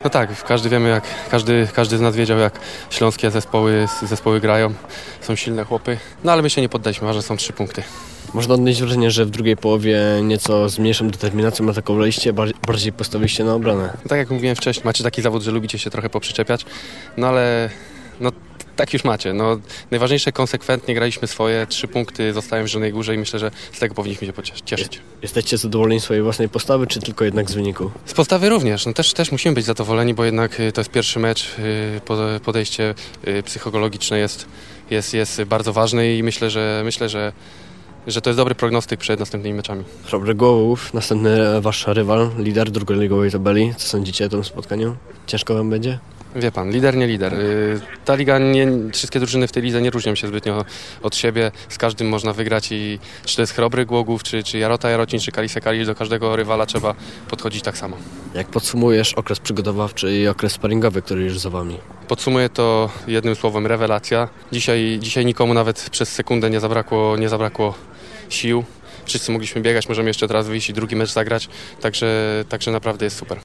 No tak, każdy z nas wiedział, jak śląskie zespoły grają. Są silne chłopy, no ale my się nie poddaliśmy, ważne są 3 punkty. Można odnieść wrażenie, że w drugiej połowie nieco z mniejszą determinacją atakowaliście, bardziej postawiliście na obronę. Tak jak mówiłem wcześniej, macie taki zawód, że lubicie się trochę poprzyczepiać, no ale tak już macie. No, najważniejsze, konsekwentnie graliśmy swoje, 3 punkty zostają w Zielonej Górze i myślę, że z tego powinniśmy się cieszyć. Jesteście zadowoleni swojej własnej postawy, czy tylko jednak z wyniku? Z postawy również, no też musimy być zadowoleni, bo jednak to jest pierwszy mecz, podejście psychologiczne jest bardzo ważne i myślę, że to jest dobry prognostyk przed następnymi meczami. Chrobry Głogów, następny wasz rywal, lider drugoligowej tabeli. Co sądzicie o tym spotkaniu? Ciężko wam będzie? Wie pan, lider, nie lider. Ta liga, wszystkie drużyny w tej lidze nie różnią się zbytnio od siebie. Z każdym można wygrać i czy to jest Chrobry Głogów, czy Jarota Jarocin, czy Kalisza Kalisz, do każdego rywala trzeba podchodzić tak samo. Jak podsumujesz okres przygotowawczy i okres sparingowy, który już za wami? Podsumuję to jednym słowem, rewelacja. Dzisiaj nikomu nawet przez sekundę nie zabrakło sił. Wszyscy mogliśmy biegać, możemy jeszcze teraz wyjść i drugi mecz zagrać, także naprawdę jest super.